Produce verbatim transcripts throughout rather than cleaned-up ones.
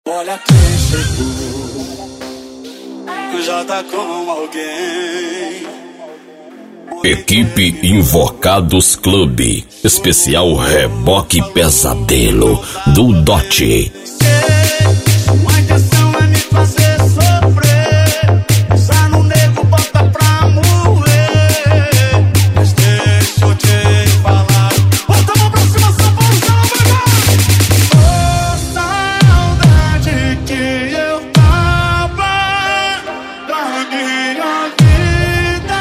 Olha quem chegou, já tá com alguém. Equipe Invocados Clube, especial Reboque Pesadelo do Dote. Uma intenção é me fazer sofrer, pisar no nego, bota pra morrer. Mas deixa eu te falar, bota a mão pra cima, São Paulo, já não vai dar. Ô saudade que eu tava da minha vida.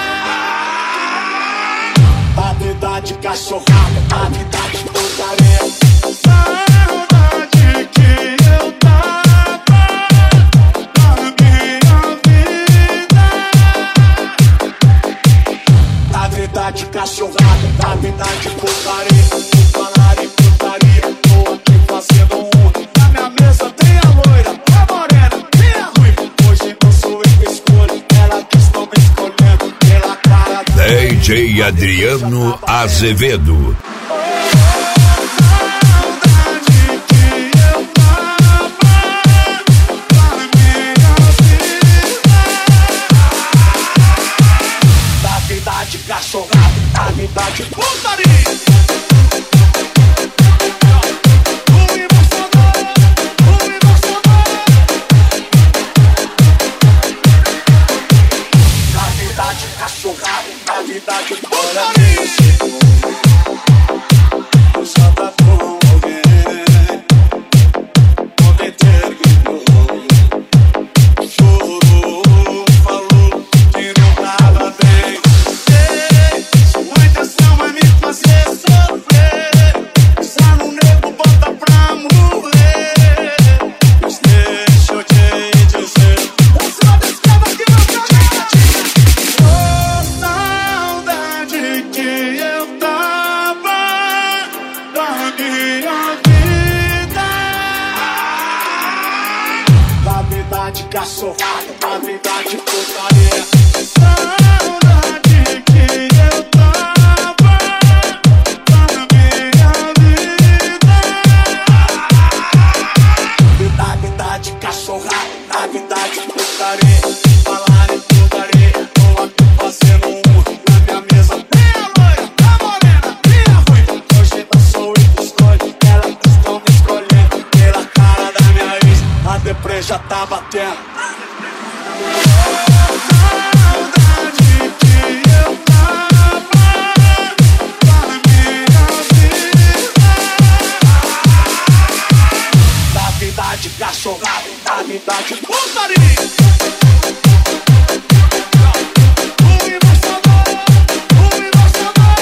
A vida de cachorrada, a vida de putaria. Saudade que eu tava da minha vida. A vida de cachorrada, a vida de putaria. Falar em putaria, tô aqui fazendo um. Na minha mesa tem a loira, a morena, tem a ruiva. Hoje não sou eu que escolho, ela que estão me escolhendo pela cara da D J Adriano Azevedo. De cachorrada, a vida de putaria. O embaixador, o embaixador. A vida de cachorrada, a vida de putaria. Já tá com alguém, ontem terminou. Chorou, falou que não tava bem. Uma intenção é me fazer sofrer, pisar no nego, bota pra morrer. Mas deixa eu te dizer, essa é uma descreva que meu canete. Ô saudade que eu tava da minha vida. Da vida de cachorrada, da vida de putaria. Saudade que eu tava da minha vida. Vida, vida de cachorrada, a vida de putaria. Falar em putaria, tô aqui fazendo um. Na minha mesa tem a loira, a morena, tem a ruiva. Hoje não sou eu que escolho, elas que estão me escolhendo pela cara da minha ex. A deprê já tá batendo. Saudade que eu tava da minha vida. Da vida de cachorrada, da vida de putaria. O embaixador, o embaixador.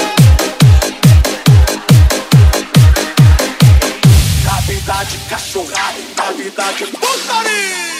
Da vida de cachorrada, da vida de putaria.